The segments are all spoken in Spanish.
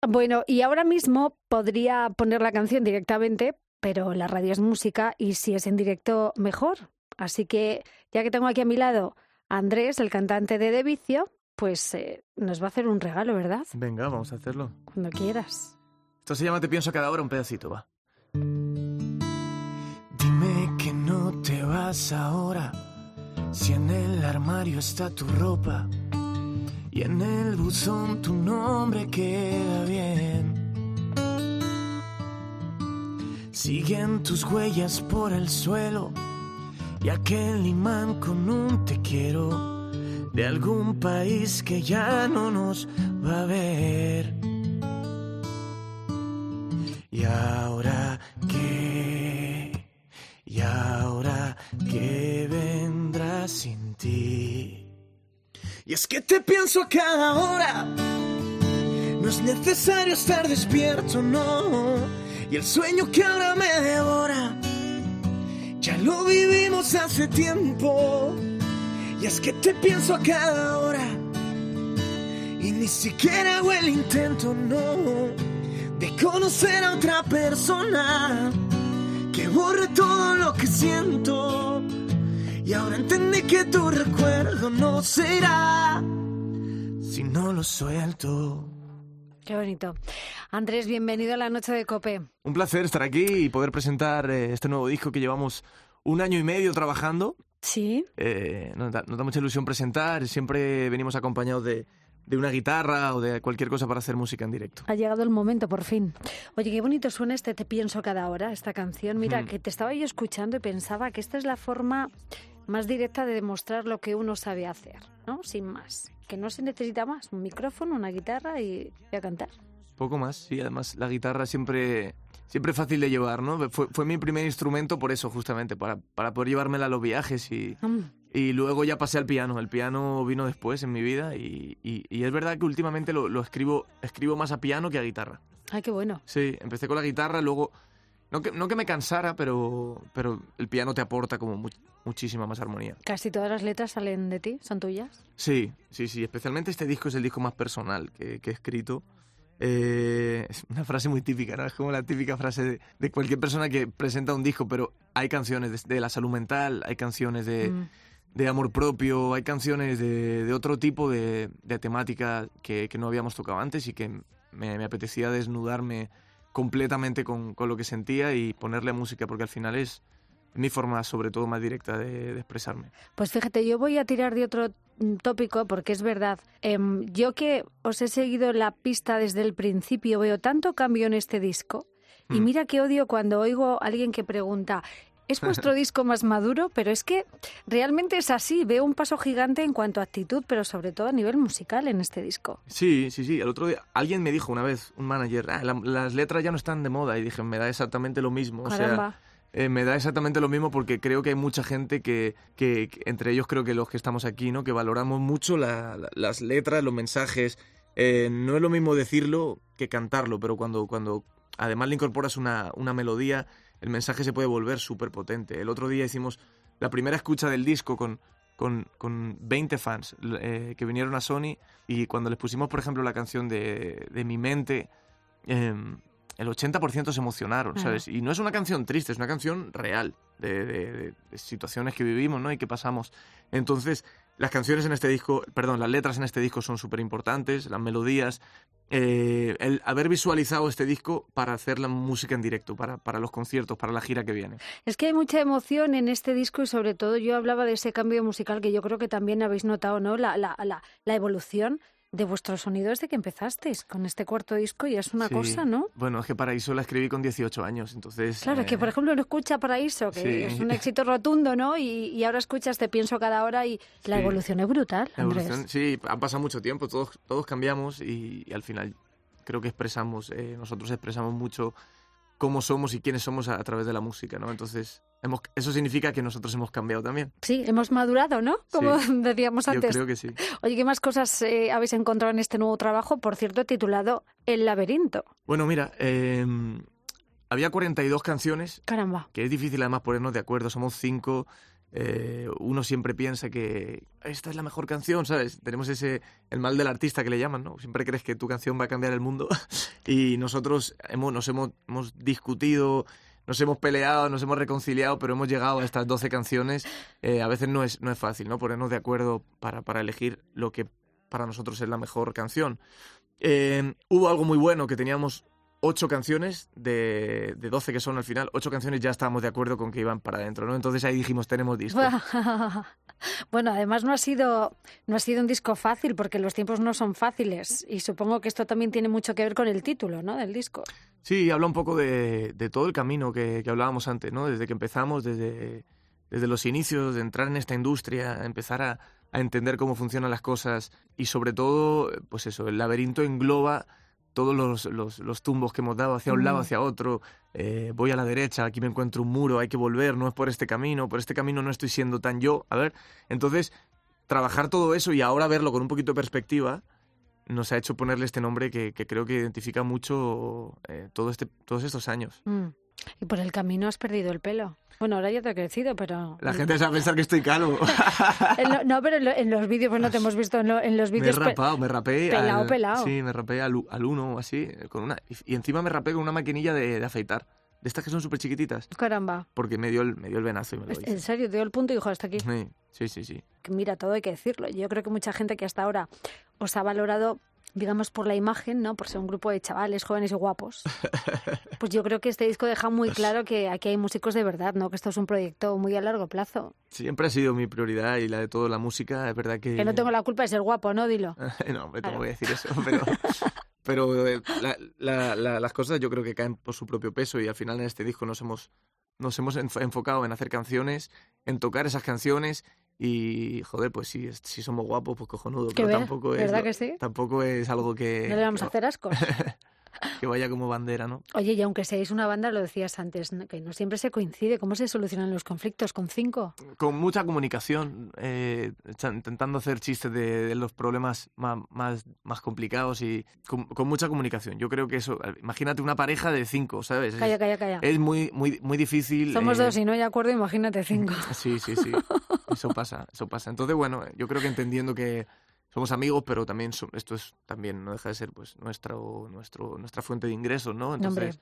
Bueno, y ahora mismo podría poner la canción directamente, pero la radio es música y si es en directo, mejor. Así que, ya que tengo aquí a mi lado a Andrés, el cantante de De Vicio, pues nos va a hacer un regalo, ¿verdad? Venga, vamos a hacerlo. Cuando quieras. Esto se llama Te pienso cada hora, un pedacito, va. Dime que no te vas ahora, si en el armario está tu ropa y en el buzón tu nombre queda bien. Siguen tus huellas por el suelo y aquel imán con un te quiero de algún país que ya no nos va a ver. ¿Y ahora qué? ¿Y ahora qué vendrá sin ti? Y es que te pienso a cada hora, no es necesario estar despierto, no. Y el sueño que ahora me devora, ya lo vivimos hace tiempo. Y es que te pienso a cada hora, y ni siquiera hago el intento, no, de conocer a otra persona que borre todo lo que siento. Y ahora entendí que tu recuerdo no será si no lo suelto. Qué bonito. Andrés, bienvenido a la Noche de COPE. Un placer estar aquí y poder presentar este nuevo disco que llevamos 1 año y medio trabajando. Sí. Nos da mucha ilusión presentar. Siempre venimos acompañados de una guitarra o de cualquier cosa para hacer música en directo. Ha llegado el momento, por fin. Oye, qué bonito suena este Te pienso cada hora, esta canción. Mira, que te estaba yo escuchando y pensaba que esta es la forma más directa de demostrar lo que uno sabe hacer, ¿no? Sin más. Que no se necesita más. Un micrófono, una guitarra y a cantar. Poco más, sí. Además, la guitarra siempre es fácil de llevar, ¿no? Fue mi primer instrumento por eso, justamente, para poder llevármela a los viajes y luego ya pasé al piano. El piano vino después en mi vida y es verdad que últimamente lo escribo más a piano que a guitarra. Ay, qué bueno. Sí, empecé con la guitarra, luego no que me cansara, pero el piano te aporta como muchísima más armonía. ¿Casi todas las letras salen de ti? ¿Son tuyas? Sí. Especialmente este disco es el disco más personal que he escrito. Es una frase muy típica, ¿no? Es como la típica frase de cualquier persona que presenta un disco, pero hay canciones de la salud mental, hay canciones de amor propio, hay canciones de otro tipo de temática que no habíamos tocado antes y que me apetecía desnudarme completamente con lo que sentía y ponerle música, porque al final es mi forma, sobre todo, más directa de expresarme. Pues fíjate, yo voy a tirar de otro tópico porque es verdad. Yo que os he seguido la pista desde el principio, veo tanto cambio en este disco. Y mira que odio cuando oigo a alguien que pregunta, ¿es vuestro disco más maduro? Pero es que realmente es así. Veo un paso gigante en cuanto a actitud, pero sobre todo a nivel musical en este disco. Sí. El otro día alguien me dijo una vez, un manager, las letras ya no están de moda. Y dije, me da exactamente lo mismo. Caramba. O sea, me da exactamente lo mismo porque creo que hay mucha gente que entre ellos creo que los que estamos aquí, ¿no? Que valoramos mucho las letras, los mensajes. No es lo mismo decirlo que cantarlo, pero cuando además le incorporas una melodía, el mensaje se puede volver súper potente. El otro día hicimos la primera escucha del disco con 20 fans que vinieron a Sony y cuando les pusimos, por ejemplo, la canción de Mi Mente, el 80% se emocionaron, ¿sabes? Y no es una canción triste, es una canción real de situaciones que vivimos, ¿no? Y que pasamos. Entonces, las letras en este disco son súper importantes, las melodías. El haber visualizado este disco para hacer la música en directo, para los conciertos, para la gira que viene. Es que hay mucha emoción en este disco y sobre todo yo hablaba de ese cambio musical que yo creo que también habéis notado, ¿no? La evolución de vuestro sonido desde que empezasteis con este cuarto disco y es una cosa, ¿no? Bueno, es que Paraíso la escribí con 18 años, entonces... Claro, es que por ejemplo uno escucha Paraíso, que es un éxito rotundo, ¿no? Y ahora escuchas Te pienso cada hora y la evolución es brutal, Andrés. Sí, ha pasado mucho tiempo, todos cambiamos y al final creo que nosotros expresamos mucho cómo somos y quiénes somos a través de la música, ¿no? Entonces, eso significa que nosotros hemos cambiado también. Sí, hemos madurado, ¿no? Como decíamos antes. Yo creo que sí. Oye, ¿qué más cosas habéis encontrado en este nuevo trabajo? Por cierto, titulado El laberinto. Bueno, mira, había 42 canciones. Caramba. Que es difícil además ponernos de acuerdo. Somos 5 uno siempre piensa que esta es la mejor canción, ¿sabes? Tenemos el mal del artista que le llaman, ¿no? Siempre crees que tu canción va a cambiar el mundo y nosotros nos hemos discutido, nos hemos peleado, nos hemos reconciliado, pero hemos llegado a estas 12 canciones. A veces no es fácil, ¿no? Ponernos de acuerdo para elegir lo que para nosotros es la mejor canción. Hubo algo muy bueno, que teníamos 8 canciones de 12 que son al final, 8 canciones ya estábamos de acuerdo con que iban para adentro, ¿no? Entonces ahí dijimos, tenemos disco. Bueno, además no ha sido un disco fácil, porque los tiempos no son fáciles, y supongo que esto también tiene mucho que ver con el título, ¿no?, del disco. Sí, habla un poco de todo el camino que hablábamos antes, ¿no? Desde que empezamos, desde los inicios, de entrar en esta industria, empezar a entender cómo funcionan las cosas, y sobre todo, pues eso, el laberinto engloba todos los tumbos que hemos dado hacia un lado, hacia otro. Voy a la derecha, aquí me encuentro un muro, hay que volver, no es por este camino no estoy siendo tan yo. A ver, entonces, trabajar todo eso y ahora verlo con un poquito de perspectiva nos ha hecho ponerle este nombre que creo que identifica mucho todos estos años. Y por el camino has perdido el pelo. Bueno, ahora ya te ha crecido, pero... La gente se va a pensar que estoy calvo. No, pero en los vídeos, pues no te hemos visto en los vídeos... Me rapé... Pelado. Sí, me rapé al 1 o así, y encima me rapé con una maquinilla de afeitar. De estas que son súper chiquititas. Caramba. Porque me dio el venazo y me lo hice. ¿En serio? ¿Te dio el punto y dijo, hasta aquí? Sí. Mira, todo hay que decirlo. Yo creo que mucha gente que hasta ahora os ha valorado, digamos, por la imagen, ¿no? Por ser un grupo de chavales jóvenes y guapos. Pues yo creo que este disco deja muy claro que aquí hay músicos de verdad, ¿no? Que esto es un proyecto muy a largo plazo. Siempre ha sido mi prioridad y la de toda la música, es verdad que... Que no tengo la culpa de ser guapo, ¿no? Dilo. No, hombre, te voy a decir eso, pero las cosas yo creo que caen por su propio peso, y al final en este disco nos hemos enfocado en hacer canciones, en tocar esas canciones. Y, joder, pues si somos guapos, pues cojonudo. Pero tampoco es... ¿Verdad que sí? Tampoco es algo que... No le vamos a hacer ascos. Que vaya como bandera, ¿no? Oye, y aunque seáis una banda, lo decías antes, ¿no?, que no siempre se coincide. ¿Cómo se solucionan los conflictos? ¿Con 5? Con mucha comunicación, intentando hacer chistes de los problemas más complicados, y con mucha comunicación. Yo creo que eso... Imagínate una pareja de 5, ¿sabes? Calla. Es muy, muy, muy difícil. Somos 2 y no hay acuerdo, imagínate 5. Sí. Eso pasa. Entonces, bueno, yo creo que entendiendo que somos amigos, pero también esto es también no deja de ser pues nuestra fuente de ingresos, ¿no? Entonces,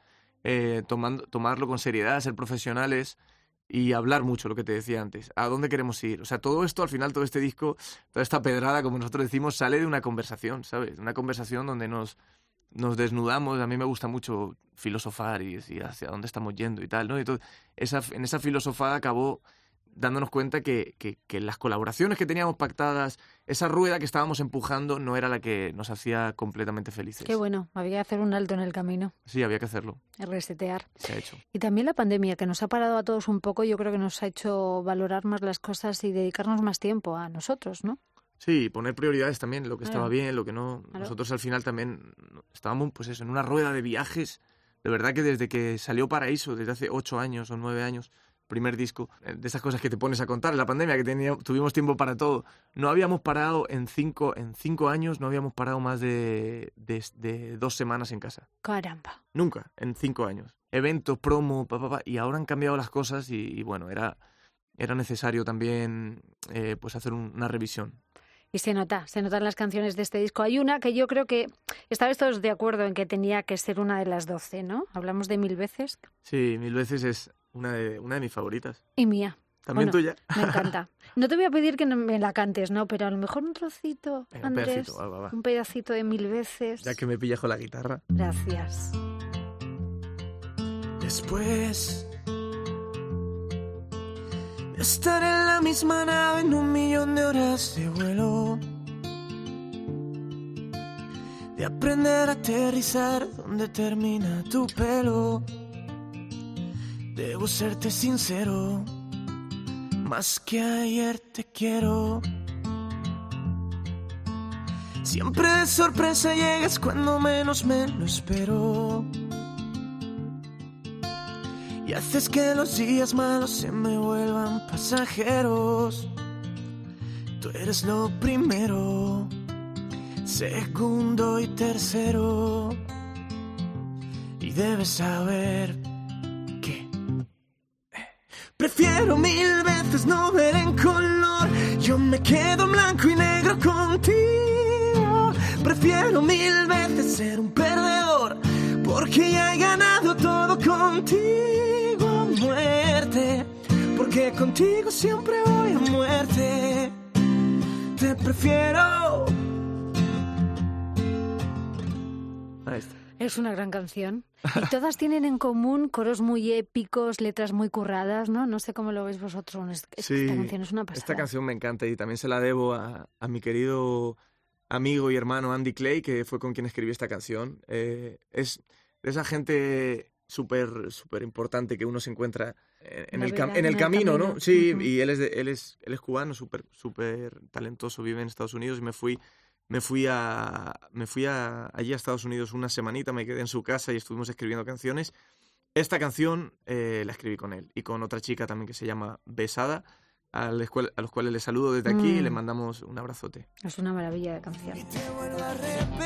tomarlo con seriedad, ser profesionales y hablar mucho, lo que te decía antes. ¿A dónde queremos ir? O sea, todo esto, al final, todo este disco, toda esta pedrada, como nosotros decimos, sale de una conversación, ¿sabes? Una conversación donde nos desnudamos. A mí me gusta mucho filosofar y decir hacia dónde estamos yendo y tal, ¿no? Y en esa filosofada acabó dándonos cuenta que las colaboraciones que teníamos pactadas, esa rueda que estábamos empujando, no era la que nos hacía completamente felices. Qué bueno, había que hacer un alto en el camino. Sí, había que hacerlo. Resetear. Se ha hecho. Y también la pandemia, que nos ha parado a todos un poco, yo creo que nos ha hecho valorar más las cosas y dedicarnos más tiempo a nosotros, ¿no? Sí, poner prioridades también, lo que estaba bien, lo que no. Claro. Nosotros al final también estábamos pues eso, en una rueda de viajes. De verdad que desde que salió Paraíso, desde hace 8 años o 9 años, primer disco, de esas cosas que te pones a contar, en la pandemia, que tuvimos tiempo para todo. No habíamos parado en 5 años, no habíamos parado más de 2 semanas en casa. Caramba. Nunca, en 5 años. Eventos, promo, y ahora han cambiado las cosas y bueno, era necesario también pues hacer una revisión. Y se notan las canciones de este disco. Hay una que yo creo que estabais todos de acuerdo en que tenía que ser una de las 12, ¿no? Hablamos de 1000 veces. Sí, 1000 veces es una de mis favoritas. Y mía. También tuya. Me encanta. No te voy a pedir que me la cantes, ¿no? Pero a lo mejor un trocito, venga, Andrés. Va. Un pedacito de 1000 veces. Ya que me pillas con la guitarra. Gracias. Después de estar en la misma nave en 1.000.000 de horas de vuelo, de aprender a aterrizar donde termina tu pelo, debo serte sincero, más que ayer te quiero. Siempre de sorpresa llegas cuando menos me lo espero, y haces que los días malos se me vuelvan pasajeros. Tú eres lo primero, segundo y tercero, y debes saber que prefiero 1000 veces veces no ver en color. Yo me quedo en blanco y negro contigo. Prefiero 1000 veces ser un perdedor, porque ya he ganado todo contigo a muerte. Porque contigo siempre voy a muerte. Te prefiero. Ahí está. Es una gran canción. Y todas tienen en común coros muy épicos, letras muy curradas, ¿no? No sé cómo lo veis vosotros. Esta canción es una pasada. Esta canción me encanta y también se la debo a mi querido amigo y hermano Andy Clay, que fue con quien escribí esta canción. Es de esa gente súper importante que uno se encuentra en el camino, ¿no? Sí, uh-huh. Y él es cubano, súper talentoso, vive en Estados Unidos y me fui allí a Estados Unidos una semanita, me quedé en su casa y estuvimos escribiendo canciones. Esta canción la escribí con él y con otra chica también que se llama Besada, a los cuales les saludo desde aquí y les mandamos un abrazote. Es una maravilla de canción. Y te vuelvo a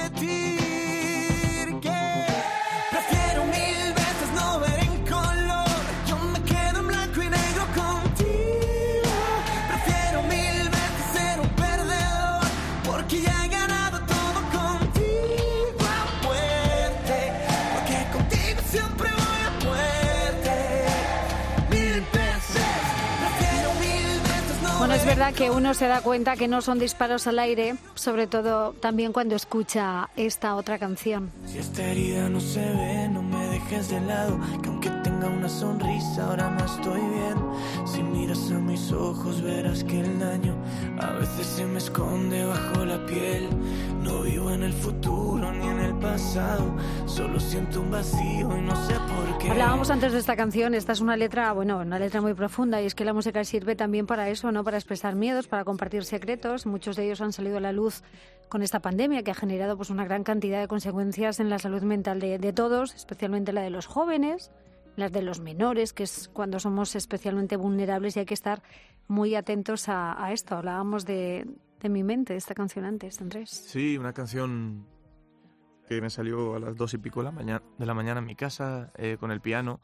repetir que prefiero 1000 veces no ver en color. Yo me quedo en blanco y negro contigo. Prefiero 1000 veces ser un perdedor, porque ya he ganado todo contigo a muerte. Porque contigo siempre voy a muerte. 1000 veces, prefiero 1000 veces no. Bueno, es verdad que uno se da cuenta que no son disparos al aire, sobre todo también cuando escucha esta otra canción. Si esta herida no se ve, no me dejes de lado, que aunque tenga una sonrisa, ahora no estoy bien. Si miras a mis ojos, verás que el daño a veces se me esconde bajo la piel. No vivo en el futuro ni en el pasado, solo siento un vacío y no sé por qué. Hablábamos antes de esta canción, esta es una letra muy profunda, y es que la música sirve también para eso, ¿no? Para expresar miedos, para compartir secretos. Muchos de ellos han salido a la luz con esta pandemia, que ha generado pues una gran cantidad de consecuencias en la salud mental de todos, especialmente la de los jóvenes, las de los menores, que es cuando somos especialmente vulnerables, y hay que estar muy atentos a esto. Hablábamos de Mi mente, de esta canción antes, Andrés. Sí, una canción que me salió a las 2:00 de la mañana en mi casa, con el piano,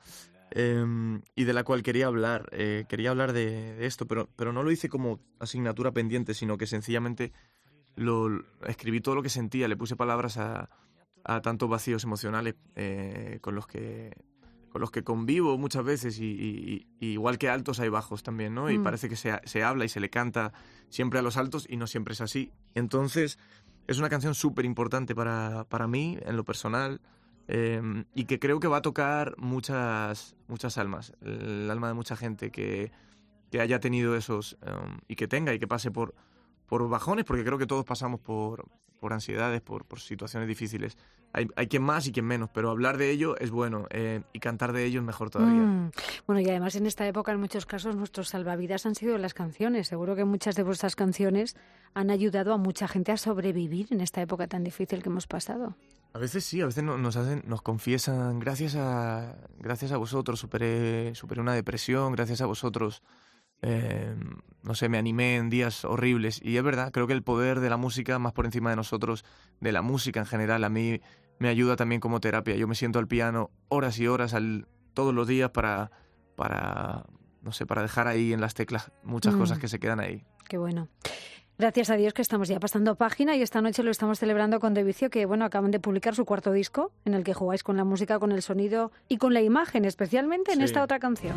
y de la cual quería hablar. Quería hablar de esto, pero no lo hice como asignatura pendiente, sino que sencillamente escribí todo lo que sentía, le puse palabras a tantos vacíos emocionales con los que convivo muchas veces, y igual que altos hay bajos también, ¿no? Y parece que se habla y se le canta siempre a los altos y no siempre es así. Entonces es una canción súper importante para mí en lo personal, y que creo que va a tocar muchas almas, el alma de mucha gente que haya tenido esos, y que tenga y que pase por bajones, porque creo que todos pasamos por ansiedades, por situaciones difíciles. Hay quien más y quien menos, pero hablar de ello es bueno, y cantar de ello es mejor todavía. Bueno, y además en esta época, en muchos casos, nuestros salvavidas han sido las canciones. Seguro que muchas de vuestras canciones han ayudado a mucha gente a sobrevivir en esta época tan difícil que hemos pasado. A veces sí, a veces nos confiesan, gracias a vosotros superé una depresión, gracias a vosotros no sé, me animé en días horribles. Y es verdad, creo que el poder de la música, más por encima de nosotros, de la música en general, a mí me ayuda también como terapia. Yo me siento al piano horas y horas todos los días para no sé, para dejar ahí en las teclas muchas cosas que se quedan ahí. Qué bueno. Gracias a Dios que estamos ya pasando página, y esta noche lo estamos celebrando con De Vicio, que bueno, acaban de publicar su 4º disco, en el que jugáis con la música, con el sonido y con la imagen, especialmente en esta otra canción.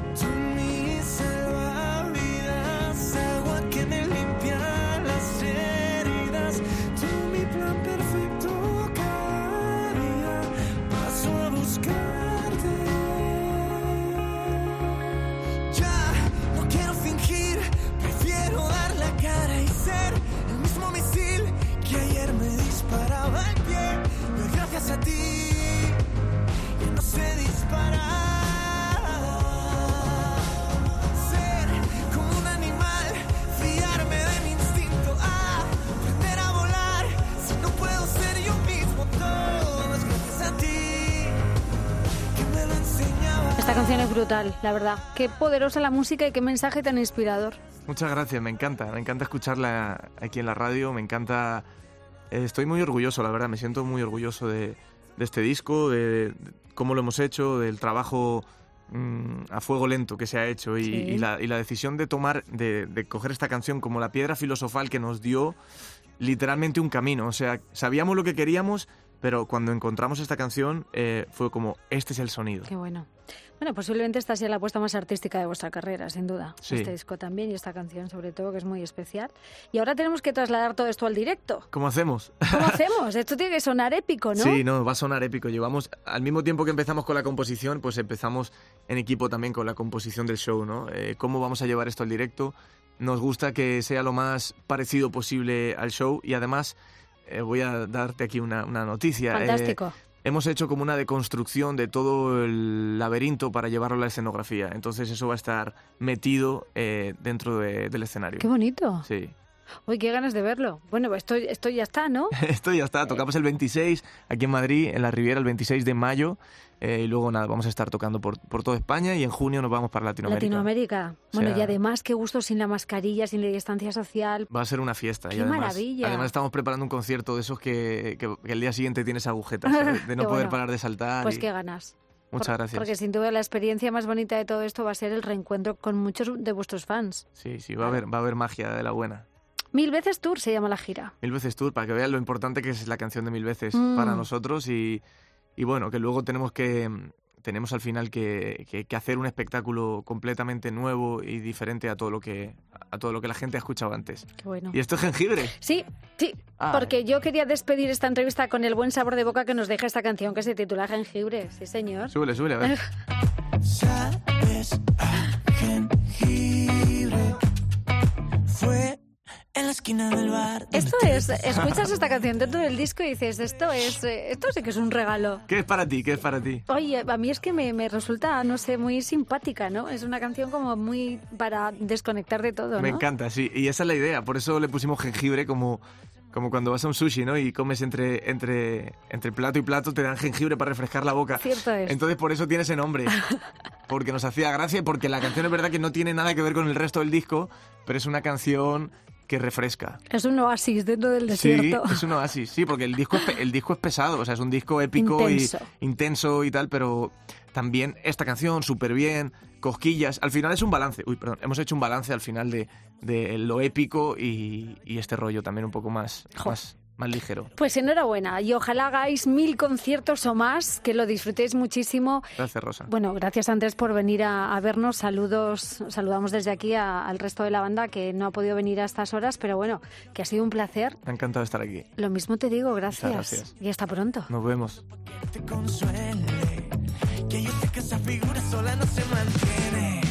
A ti, que no sé disparar. Ser como un animal, fiarme de mi instinto, aprender a volar. Si no puedo ser yo mismo, todo es gracias a ti, que me lo enseñaba. Esta canción es brutal, la verdad. Qué poderosa la música y qué mensaje tan inspirador. Muchas gracias, me encanta escucharla aquí en la radio, me encanta. Estoy muy orgulloso, la verdad, me siento muy orgulloso de este disco, de cómo lo hemos hecho, del trabajo a fuego lento que se ha hecho Sí. y la decisión de coger esta canción como la piedra filosofal que nos dio literalmente un camino. O sea, sabíamos lo que queríamos, pero cuando encontramos esta canción fue como, este es el sonido. Qué bueno. Bueno, posiblemente esta sea la apuesta más artística de vuestra carrera, sin duda. Sí. Este disco también y esta canción sobre todo, que es muy especial. Y ahora tenemos que trasladar todo esto al directo. ¿Cómo hacemos? ¿Cómo hacemos? Esto tiene que sonar épico, ¿no? Sí, no, va a sonar épico. Llevamos, al mismo tiempo que empezamos con la composición, pues empezamos en equipo también con la composición del show, ¿no? ¿Cómo vamos a llevar esto al directo? Nos gusta que sea lo más parecido posible al show y además voy a darte aquí una noticia. Fantástico. Hemos hecho como una deconstrucción de todo el laberinto para llevarlo a la escenografía. Entonces eso va a estar metido dentro del escenario. Qué bonito. Sí. Uy, qué ganas de verlo. Bueno, pues esto ya está, ¿no? Esto ya está. Tocamos el 26 aquí en Madrid, en la Riviera, el 26 de mayo. Y luego nada, vamos a estar tocando por toda España y en junio nos vamos para Latinoamérica. Latinoamérica. Bueno, O sea, y además, qué gusto sin la mascarilla, sin la distancia social. Va a ser una fiesta. ¡Qué y además, maravilla! Además estamos preparando un concierto de esos que el día siguiente tienes agujetas, ¿sabes? De no Qué poder bueno. parar de saltar. Pues y- qué ganas. Muchas gracias. Porque sin duda la experiencia más bonita de todo esto va a ser el reencuentro con muchos de vuestros fans. Sí, va a haber magia de la buena. 1000 veces Tour se llama la gira. 1000 veces Tour, para que vean lo importante que es la canción de 1000 veces para nosotros y bueno, que luego tenemos al final que hacer un espectáculo completamente nuevo y diferente a todo lo que la gente ha escuchado antes. Qué bueno. ¿Y esto es jengibre? Sí, Ay. porque yo quería despedir esta entrevista con el buen sabor de boca que nos deja esta canción que se titula Jengibre. Sí, señor. Súbele, a ver. Sabes a jengibre. Fue en la esquina del bar. Esto es, escuchas esta canción dentro del disco y dices, esto sí que es un regalo. ¿Qué es para ti? ¿Qué es para ti? Oye, a mí es que me resulta, no sé, muy simpática, ¿no? Es una canción como muy para desconectar de todo, ¿no? Me encanta, sí. Y esa es la idea. Por eso le pusimos jengibre como cuando vas a un sushi, ¿no? Y comes entre plato y plato, te dan jengibre para refrescar la boca. Cierto es. Entonces por eso tiene ese nombre. Porque nos hacía gracia y porque la canción es verdad que no tiene nada que ver con el resto del disco, pero es una canción que refresca. Es un oasis dentro del desierto. Sí, es un oasis, sí, porque el disco es pesado, o sea, es un disco épico Intenso. y intenso y tal, pero también esta canción súper bien, cosquillas, al final es un balance, hemos hecho un balance al final de lo épico y este rollo también un poco más ligero. Pues enhorabuena y ojalá hagáis 1000 conciertos o más, que lo disfrutéis muchísimo. Gracias, Rosa. Bueno, gracias Andrés por venir a vernos. Saludamos desde aquí al resto de la banda que no ha podido venir a estas horas, pero bueno, que ha sido un placer. Me ha encantado estar aquí. Lo mismo te digo, gracias. Muchas gracias. Y hasta pronto. Nos vemos. Te consuele, que yo sé que esa figura sola no se mantiene.